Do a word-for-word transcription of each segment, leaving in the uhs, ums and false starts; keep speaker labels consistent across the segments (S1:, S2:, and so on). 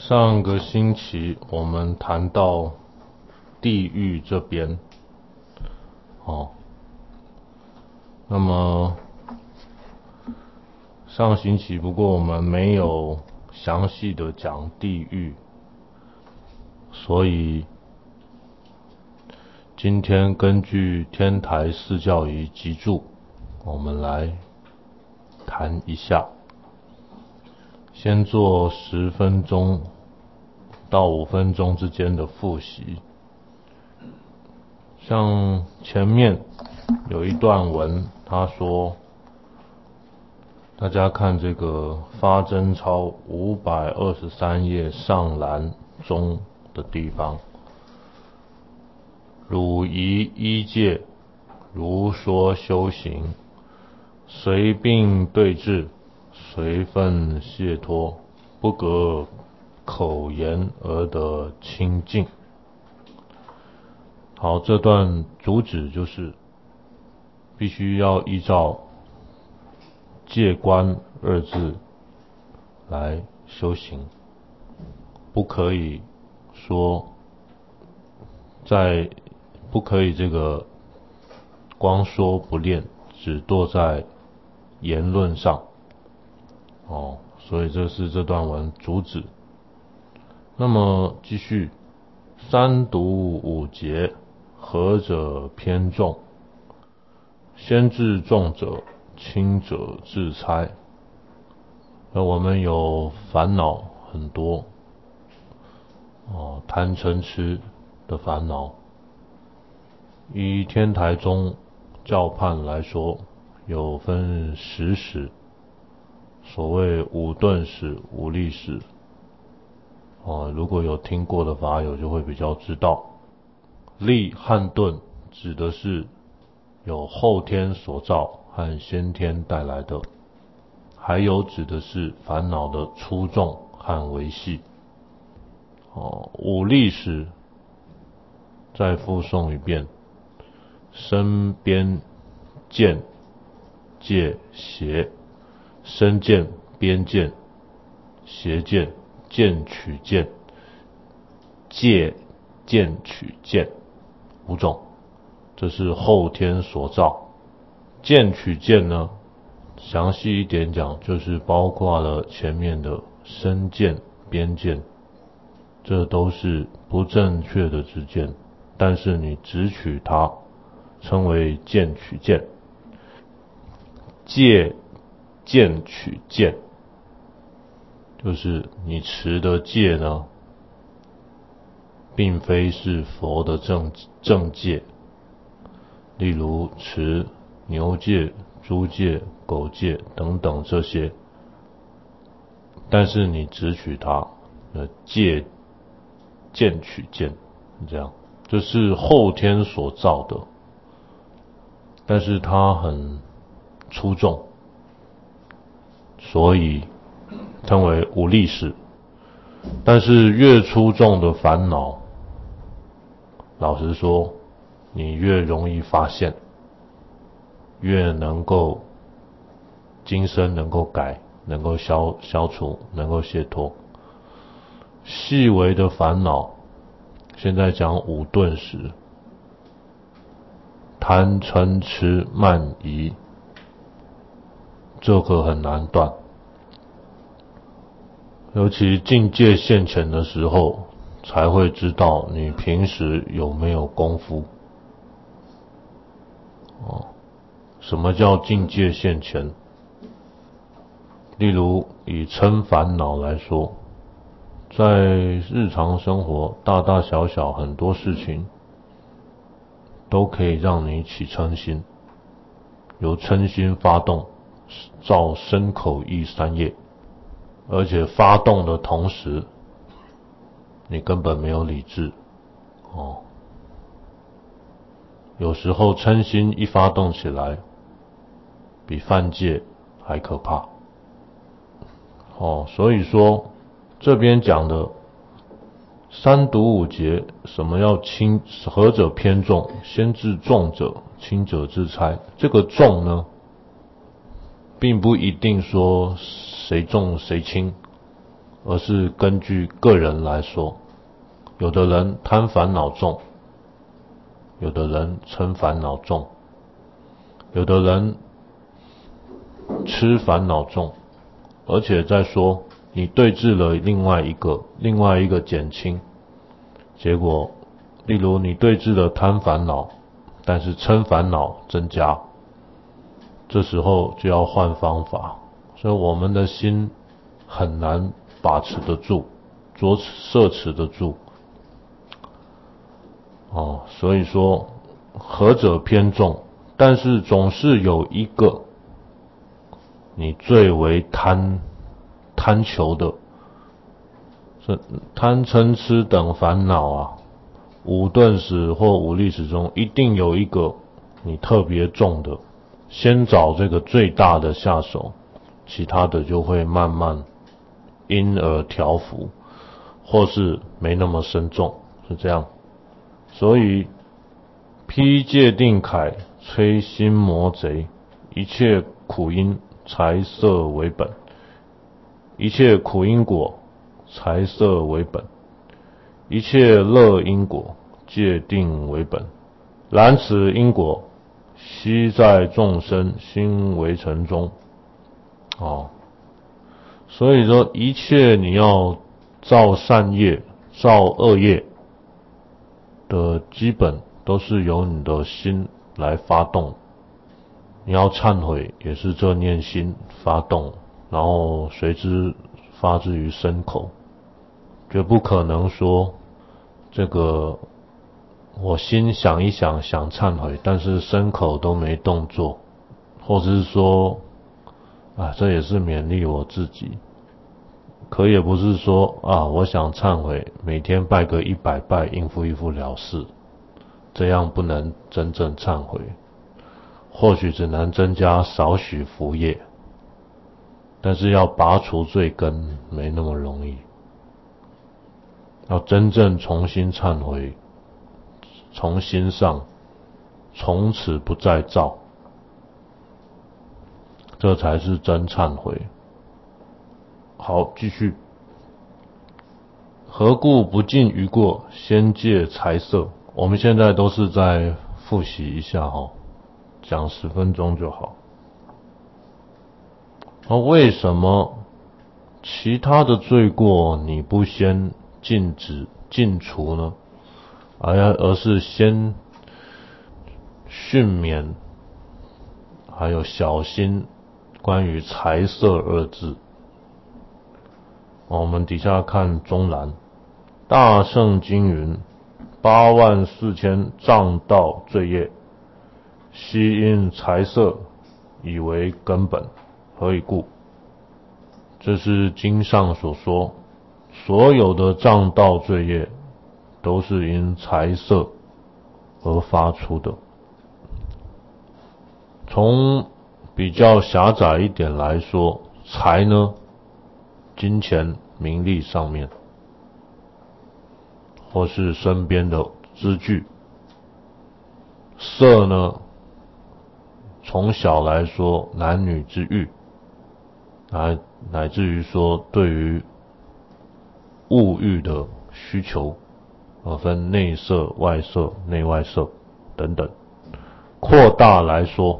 S1: 上个星期我们谈到地狱这边，哦，那么上星期不过我们没有详细的讲地狱，所以今天根据天台四教仪集注，我们来谈一下，先做十分钟到五分钟之间的复习。像前面有一段文，他说，大家看这个发真抄五百二十三页上栏中的地方，汝宜依戒，如说修行，随病对治，随分解脱，不隔口言而得清净。好，这段主旨就是必须要依照戒观二字来修行，不可以说在不可以这个光说不练，只堕在言论上哦，所以这是这段文主旨。那么继续，三毒五劫，何者偏重？先治重者，轻者自猜。而我们有烦恼很多哦，贪嗔痴的烦恼。以天台宗教判来说，有分十使，所谓五顿使、五力使。哦，如果有听过的法友就会比较知道，力和顿指的是有后天所造和先天带来的，还有指的是烦恼的粗重和维系。哦，五力使再复诵一遍：身边见戒邪，身见边见邪见见取见戒见取见五种，这是后天所造。见取见呢，详细一点讲，就是包括了前面的身见边见，这都是不正确的知见，但是你只取它，称为见取见。戒见取见，就是你持的戒呢，并非是佛的正正戒，例如持牛戒、猪戒、狗戒等等这些，但是你只取它，呃，戒见取见，这样，这是后天所造的，但是它很粗重，所以称为无力使。但是越粗重的烦恼，老实说，你越容易发现，越能够今生能够改，能够消消除，能够解脱。细微的烦恼，现在讲五顿时，贪嗔痴慢疑，这个很难断。尤其境界现前的时候，才会知道你平时有没有功夫。哦，什么叫境界现前？例如以嗔烦恼来说，在日常生活大大小小很多事情，都可以让你起嗔心，由嗔心发动，造身口意三业。而且发动的同时，你根本没有理智哦。有时候嗔心一发动起来，比犯戒还可怕哦。所以说，这边讲的三毒五劫，什么要轻，何者偏重？先治重者，轻者自猜。这个重呢，并不一定说谁重谁轻而是根据个人来说。有的人贪烦恼重，有的人嗔烦恼重，有的人痴烦恼重，而且再说你对治了另外一个另外一个减轻，结果例如你对治了贪烦恼，但是嗔烦恼增加，这时候就要换方法。所以我们的心很难把持得住，着摄持得住哦，所以说何者偏重，但是总是有一个你最为贪贪求的，是贪嗔痴等烦恼啊，五钝使或五力使中一定有一个你特别重的，先找这个最大的下手，其他的就会慢慢因而调伏，或是没那么深重，是这样。所以披戒定铠，摧心魔贼，一切苦因财色为本，一切苦因果财色为本，一切乐因果戒定为本。然此因果悉在众生心为尘中。哦，所以说一切你要造善业造恶业的基本都是由你的心来发动。你要忏悔也是这念心发动，然后随之发自于身口，绝不可能说这个我心想一想想忏悔，但是身口都没动作，或者是说啊，这也是勉励我自己，可也不是说啊，我想忏悔，每天拜个一百拜应付一付了事，这样不能真正忏悔，或许只能增加少许福业，但是要拔除罪根没那么容易，要真正重新忏悔，从心上从此不再造，这才是真忏悔。好，继续。何故不尽于过，先戒财色？我们现在都是在复习一下齁，讲十分钟就好。而为什么其他的罪过你不先禁止禁除呢？而而是先训勉还有小心关于财色二字。我们底下看中栏，大圣经云：八万四千障道罪业，悉因财色以为根本，何以故？这是经上所说，所有的障道罪业都是因财色而发出的。从比较狭窄一点来说，财呢，金钱名利上面，或是身边的资具。色呢，从小来说男女之欲，乃乃至于说对于物欲的需求，而分内色、外色、内外色等等。扩大来说，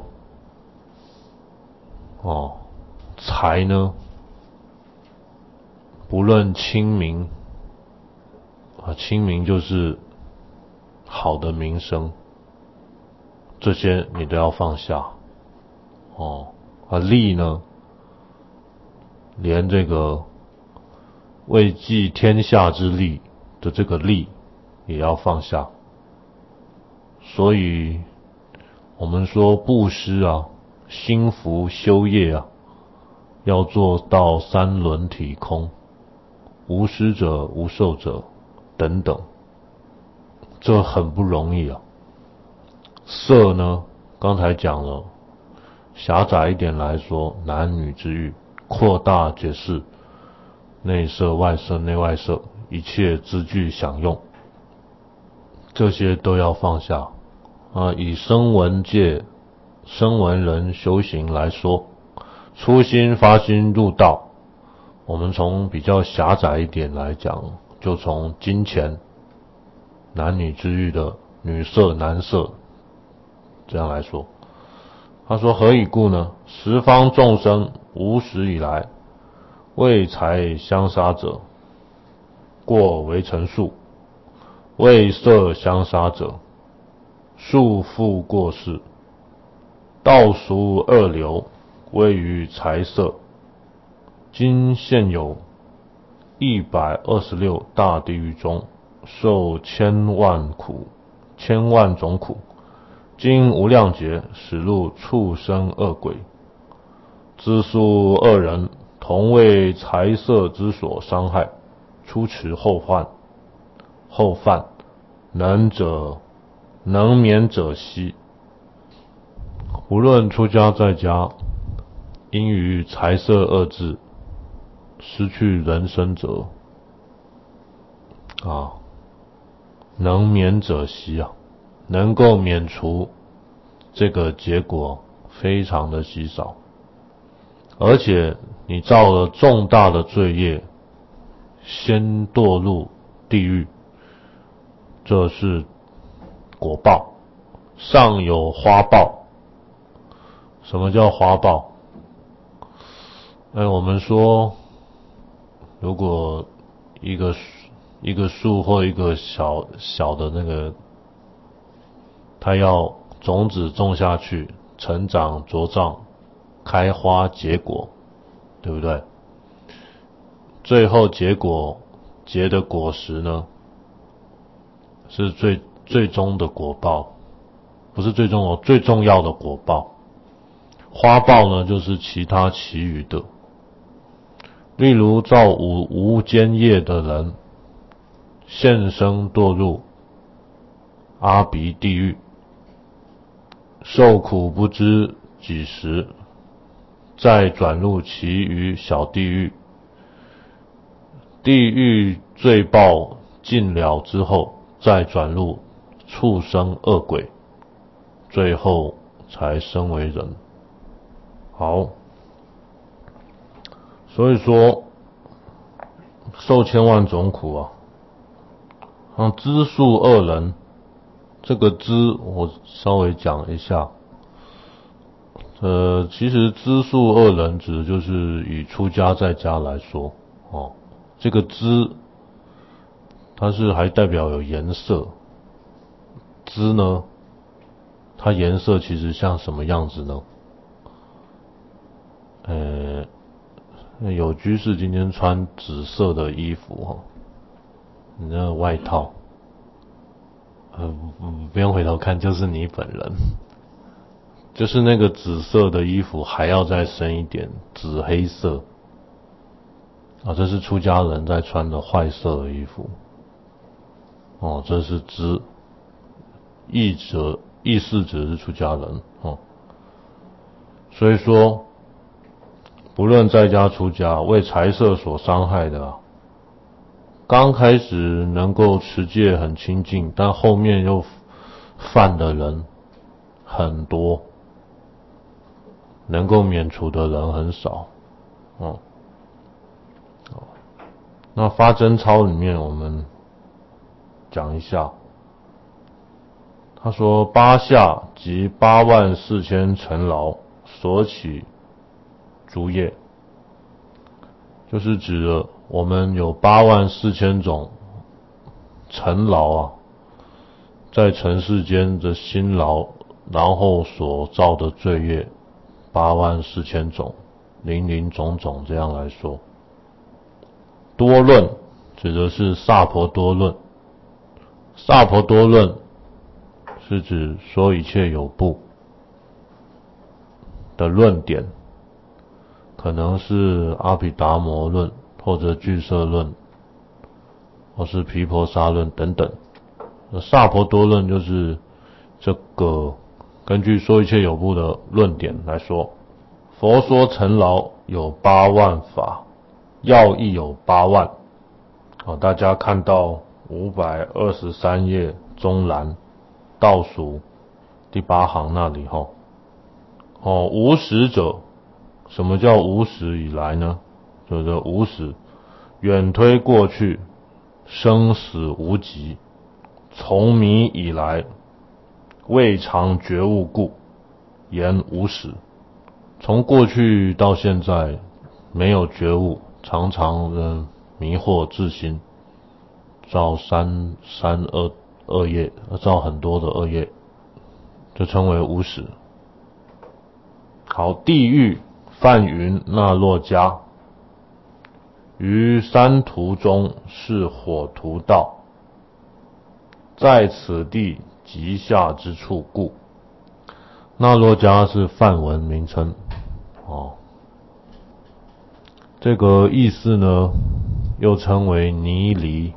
S1: 哦，财呢，不论清名啊，清名就是好的名声，这些你都要放下。哦，啊利呢，连这个为济天下之利的这个利也要放下。所以我们说布施啊，心福修业啊，要做到三轮体空，无施者无受者等等，这很不容易啊。色呢，刚才讲了，狭窄一点来说，男女之欲；扩大解释，内色、外色、内外色，一切资具享用，这些都要放下啊。以声闻界、声闻人修行来说，初心发心入道， 我们从比较狭窄一点来讲，就从金钱、男女之欲的女色、男色这样来说。他说何以故呢？十方众生无始以来为财相杀者，过为成数；为色相杀者，数复过世。道俗二流，归于财色。今现有一百二十六大地狱中，受千万苦，千万种苦。经无量劫，使入畜生恶鬼。知数恶人，同为财色之所伤害，初持后犯，后犯，能者能免者息。无论出家在家，因于财色恶智失去人身者，啊，能免者息啊，能够免除这个结果非常的稀少。而且你造了重大的罪业，先堕入地狱，这是果报。上有花报。什么叫花报？哎，我们说，如果一个一个树或一个小小的那个，它要种子种下去，成长茁壮，开花结果，对不对？最后结果结的果实呢，是最最终的果报，不是最终哦，最重要的果报。花报呢，就是其他其余的，例如造五无间业的人，现生堕入阿鼻地狱，受苦不知几时，再转入其余小地狱。地狱罪报尽了之后，再转入畜生恶鬼，最后才生为人。好，所以说受千万种苦啊。像知数恶人，这个知我稍微讲一下。呃，其实知数恶人指的就是以出家在家来说哦，这个知它是还代表有颜色。知呢，它颜色其实像什么样子呢？呃，有居士今天穿紫色的衣服哈，你那个外套，呃，不用回头看，就是你本人，就是那个紫色的衣服还要再深一点，紫黑色啊，这是出家人在穿的坏色的衣服。哦，这是知，意者意思指的是出家人哦。所以说，不论在家出家，为财色所伤害的啊，刚开始能够持戒很清净，但后面又犯的人很多，能够免除的人很少。哦，那发真操里面我们讲一下，他说八下即八万四千尘劳所起诸业，就是指了我们有八万四千种尘劳啊，在尘世间的辛劳，然后所造的罪业八万四千种，林林总总这样来说。多论指的是萨婆多论，萨婆多论是指说一切有部的论点，可能是阿毗达摩论，或者俱舍论，或是毗婆沙论等等。萨婆多论就是这个根据说一切有部的论点来说，佛说尘劳有八万法，要义有八万。哦，大家看到五百二十三页中栏倒数第八行那里吼。哦，无始者，什么叫无始以来呢？ 就是无始，远推过去，生死无极，从迷以来，未尝觉悟故，言无始。从过去到现在没有觉悟，常常的迷惑自心，造三三恶恶业，造很多的恶业，就称为无始。好，地狱梵云那洛迦，于三途中是火图道，在此地极下之处故。那洛迦是梵文名称哦，这个意思呢，又称为泥犁。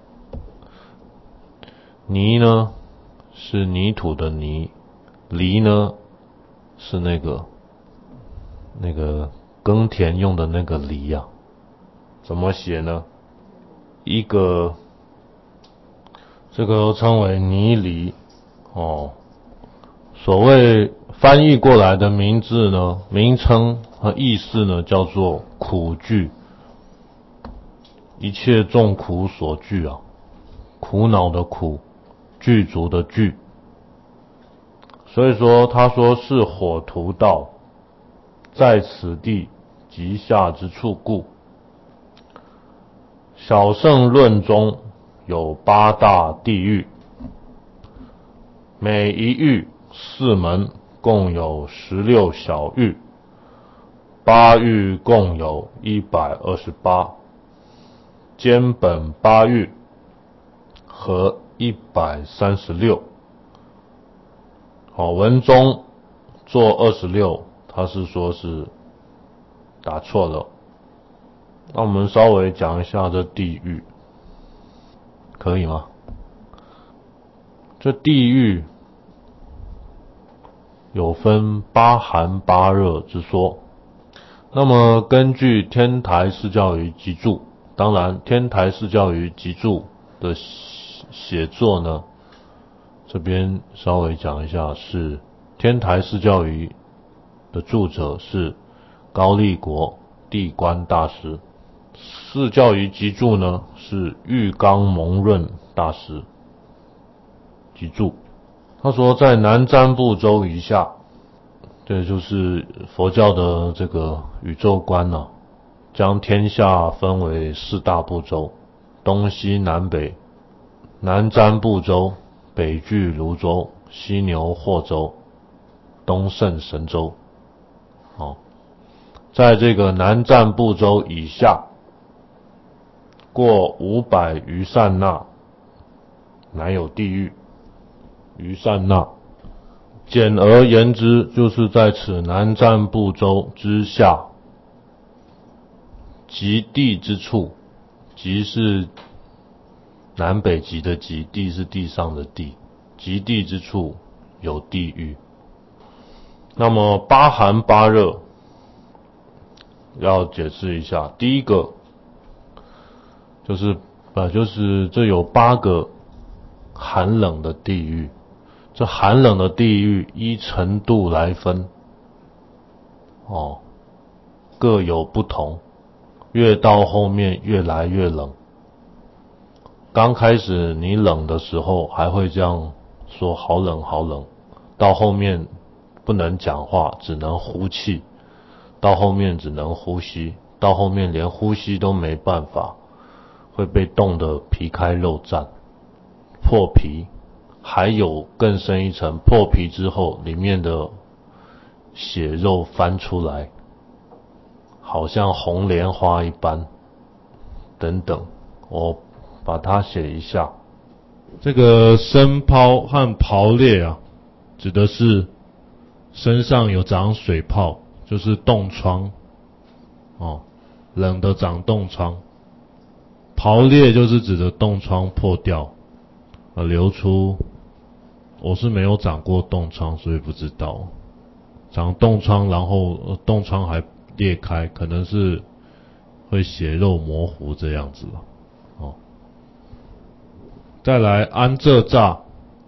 S1: 泥呢是泥土的泥，犁呢是那个那个耕田用的那个犁啊。怎么写呢？一个这个又称为泥犁哦。所谓翻译过来的名字呢，名称和意思呢，叫做苦具，一切众苦所具啊，苦恼的苦，具足的具。所以说他说是火图道，在此地极下之处故。小乘论中有八大地狱，每一狱四门，共有十六小狱，八狱共有一百二十八，兼本八狱合一百三十六。好，文中做二十六，他是说是打错了。那我们稍微讲一下这地狱，可以吗？这地狱有分八寒八热之说。那么根据天台释教于集注，当然天台释教于集注的写作呢，这边稍微讲一下，是天台释教于的著者是高丽国地观大师，释教于集注呢是玉刚蒙润大师集注。他说在南瞻部洲以下，这就是佛教的这个宇宙观啊，将天下分为四大部洲，东西南北，南瞻部洲，北俱泸州，西牛霍州，东胜神州。哦，在这个南瞻部洲以下，过五百余善那，乃有地狱。余善那，简而言之，就是在此南瞻部洲之下，极地之处，极是南北极的极，地是地上的地，极地之处有地狱。那么八寒八热要解释一下，第一个就是呃就是这有八个寒冷的地狱，这寒冷的地狱依程度来分哦，各有不同，越到后面越来越冷。刚开始你冷的时候还会这样说好冷好冷，到后面不能讲话，只能呼气，到后面只能呼吸，到后面连呼吸都没办法，会被冻得皮开肉绽，破皮，还有更深一层，破皮之后里面的血肉翻出来，好像红莲花一般等等。我把它写一下。这个生泡和皋裂啊，指的是身上有长水泡，就是冻疮哦，冷的长冻疮。皋裂就是指的冻疮破掉啊，流出。我是没有长过冻疮，所以不知道。长冻疮，然后冻疮还裂开，可能是会血肉模糊这样子哦。再来安这炸。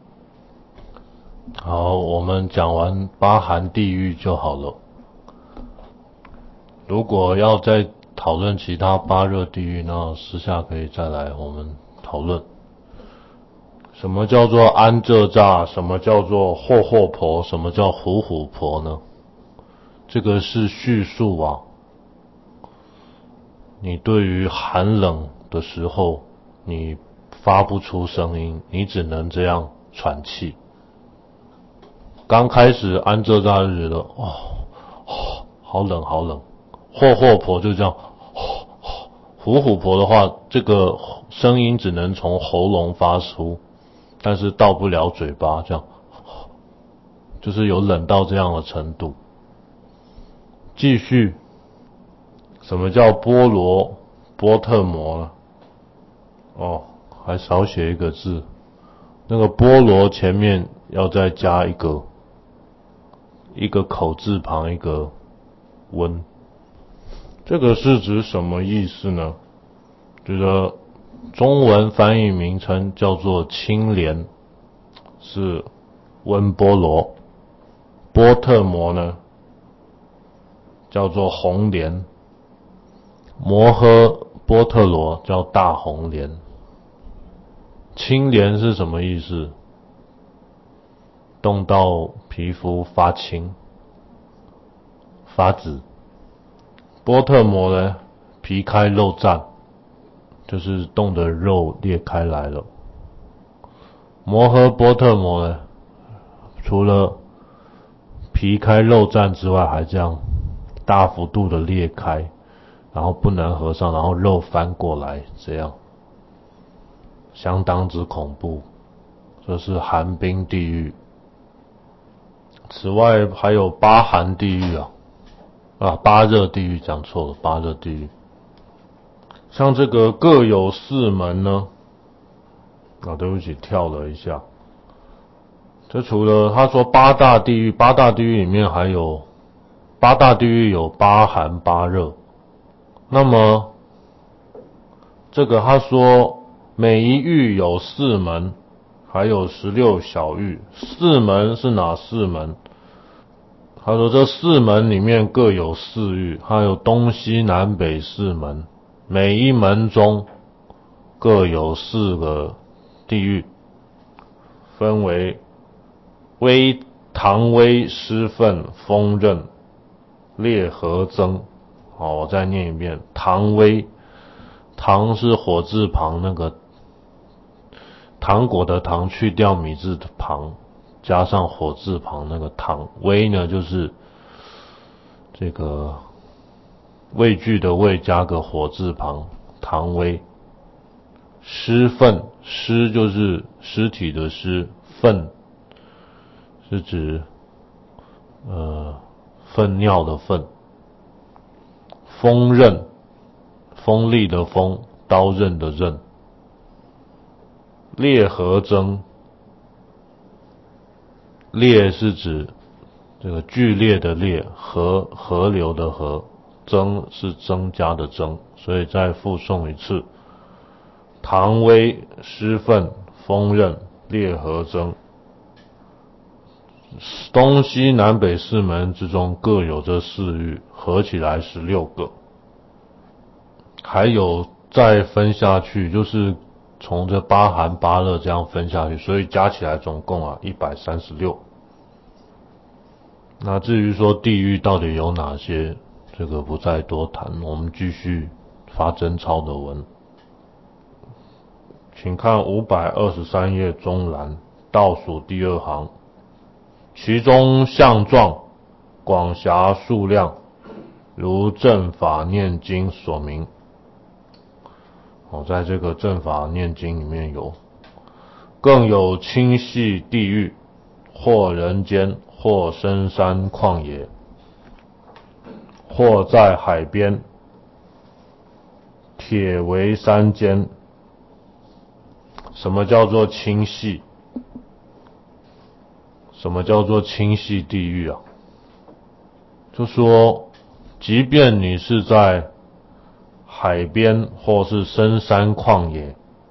S1: 好，我们讲完八寒地狱就好了。如果要再讨论其他八热地狱，那私下可以再来我们讨论。什么叫做安这吒？什么叫做霍霍婆？什么叫虎虎婆呢？这个是叙述啊，你对于寒冷的时候，你发不出声音，你只能这样喘气。刚开始安这吒就觉得哦，哦好冷好冷。霍霍婆就这样，哦哦虎虎婆的话，这个声音只能从喉咙发出，但是到不了嘴巴，这样就是有冷到这样的程度。继续，什么叫波罗波特摩呢？哦，还少写一个字，那个波罗前面要再加一个一个口字旁一个温，这个是指什么意思呢？这个中文翻译名称叫做青莲，是温波罗，波特摩呢叫做红莲，摩诃波特罗叫大红莲。青莲是什么意思？冻到皮肤发青发紫。波特摩呢，皮开肉绽，就是冻的肉裂开来了。摩诃波特摩呢，除了皮开肉绽之外，还这样大幅度的裂开，然后不能合上，然后肉翻过来，这样相当之恐怖。这是寒冰地狱。此外还有八寒地狱啊，啊八热地狱讲错了，八热地狱。像这个各有四门呢，啊对不起跳了一下。这除了他说八大地狱，八大地狱里面还有八大地狱有八寒八热。那么这个他说每一狱有四门，还有十六小狱。四门是哪四门？他说这四门里面各有四狱，还有东西南北四门，每一门中各有四个地狱，分为微唐微湿分风刃烈和增。好，我再念一遍，唐微，唐是火字旁那个糖果的糖去掉米字的旁，加上火字旁那个糖。微呢就是这个畏惧的畏加个火字旁，唐微。尸粪，尸就是尸体的尸，粪是指呃粪尿的粪。锋刃，锋利的锋，刀刃的刃。烈和增，烈是指这个剧烈的烈，河河流的河，增是增加的增，所以再复诵一次。唐微湿分锋刃烈和增，东西南北四门之中各有这四狱，合起来十六个。还有再分下去，就是从这八寒八热这样分下去，所以加起来总共啊一百三十六。那至于说地狱到底有哪些，这个不再多谈，我们继续发真钞的文。请看五百二十三页中栏倒数第二行，其中相状广狭数量，如正法念经所明。哦，在这个正法念经里面有，更有清细地狱，或人间，或深山旷野，或在海边，铁围山间。什么叫做清细？什么叫做清细地狱啊？就说即便你是在海边，或是深山旷野，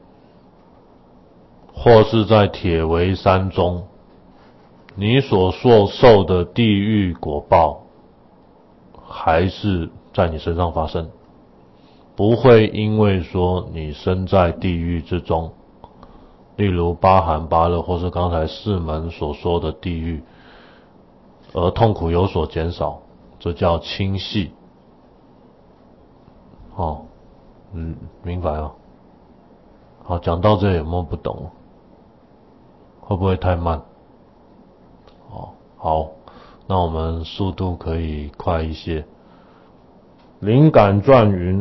S1: 或是在铁围山中，你所受受的地狱果报还是在你身上发生。 不会因为说你身在地狱之中，例如八寒八热或是刚才四门所说的地狱，而痛苦有所减少，这叫轻细。哦，嗯，明白哦。好，讲到这有没有不懂？会不会太慢？哦，好，那我们速度可以快一些。灵感传云：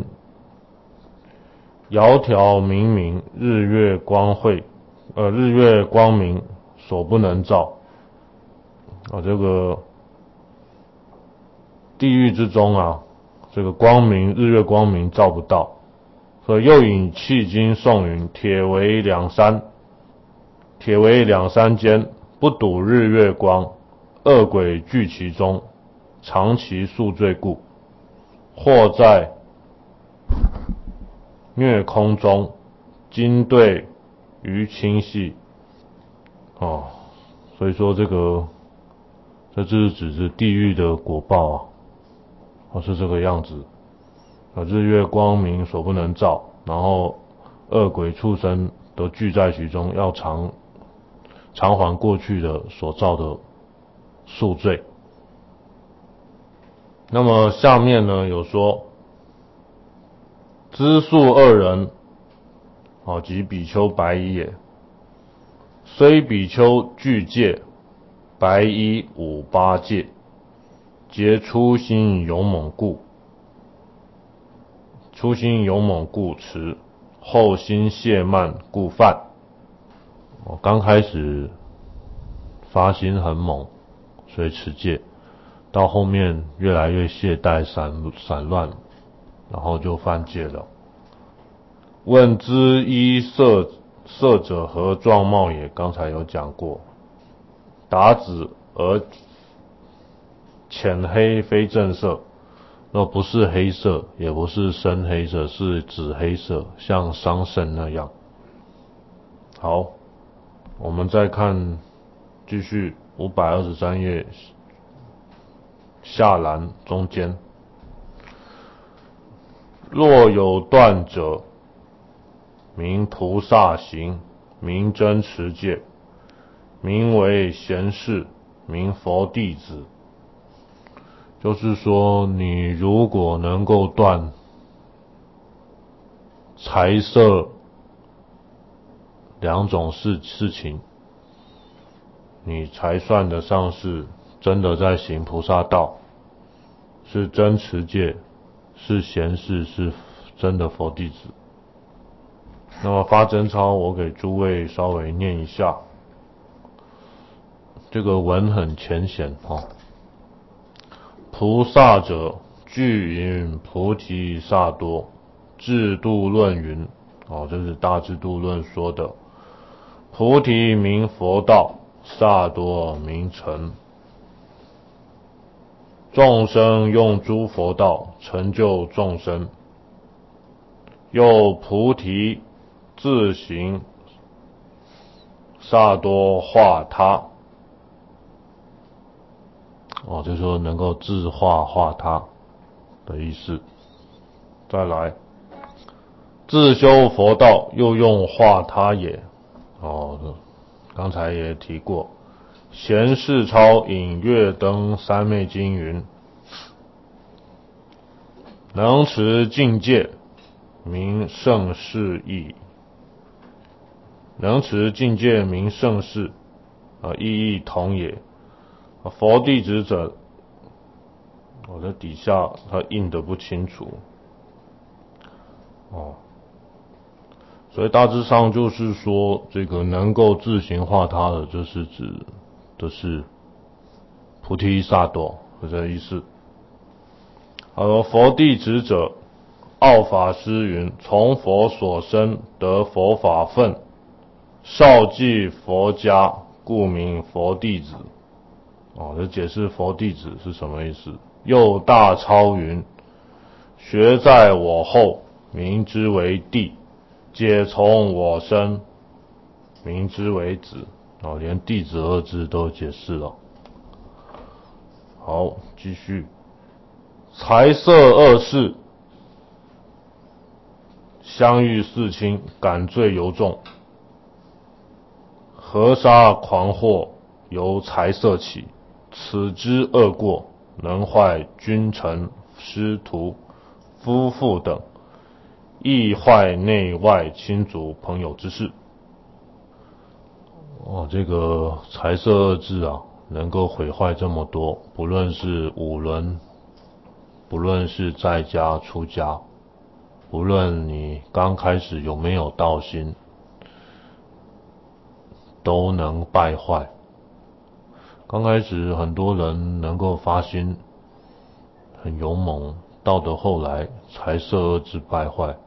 S1: 窈窕明明，日月光辉，呃，日月光明所不能照。啊，这个地狱之中啊，这个光明，日月光明照不到。所以又引契经颂云：铁围两山，铁围两山间，不睹日月光，恶鬼聚其中，尝其宿醉故。或在虐空中，今对于清细。哦，所以说这个，这就是指是地狱的果报啊，哦是这个样子。日月光明所不能照，然后恶鬼畜生都聚在其中，要偿偿还过去的所造的宿罪。那么下面呢有说，知宿二人，好即比丘白衣也，虽比丘具戒，白衣五八戒，皆初心勇猛故。初心勇猛故持，后心懈慢故犯。我刚开始发心很猛，所以持戒，到后面越来越懈怠散散乱，然后就犯戒了。问知衣色色者何状貌也？刚才有讲过，达子而浅黑非正色。那不是黑色，也不是深黑色，是紫黑色，像桑葚那样。好，我们再看，继续五百二十三页下栏中间，若有断者，名菩萨行，名真持戒，名为贤士，名佛弟子。就是说，你如果能够断财色两种事事情，你才算得上是真的在行菩萨道，是真持戒，是贤士，是真的佛弟子。那么发真钞，我给诸位稍微念一下，这个文很浅显哦。菩萨者，具云菩提萨埵，智度论云，哦，这是大智度论说的。菩提名佛道，萨埵名成。众生用诸佛道，成就众生。又菩提自行萨埵化他。哦，就是说能够自化化他的意思。再来，自修佛道，又用化他也。哦，刚才也提过，贤士超引月灯三昧经云：能持境界，名胜士义。能持境界名胜士，啊，意义同也。佛弟子者，我在底下它印得不清楚，哦，所以大致上就是说，这个能够自行化他的，就是指的是菩提萨埵，是这个意思。而佛弟子者，奥法师云：从佛所生，得佛法分，少继佛家，故名佛弟子。哦，这解释佛弟子是什么意思？又大超云：学在我后，名之为弟；解从我生，名之为子。哦，连弟子二字都解释了。好，继续。财色二世， 相遇四亲，感罪尤重。河沙狂祸，由财色起，此之恶过，能坏君臣、师徒、夫妇等，亦坏内外亲族朋友之事。哦，这个财色二字啊，能够毁坏这么多，不论是五伦，不论是在家出家，不论你刚开始有没有道心，都能败坏。刚开始很多人能够发心很勇猛，到的后来财色二字败坏，